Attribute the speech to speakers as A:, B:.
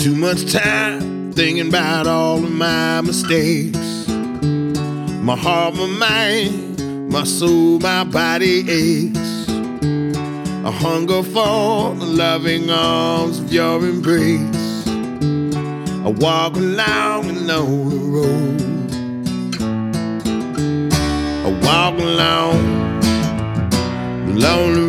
A: Too much time thinking about all of my mistakes. My heart, my mind, my soul, my body aches. A hunger for the loving arms of your embrace. I walk along the lonely road. I walk along the lonely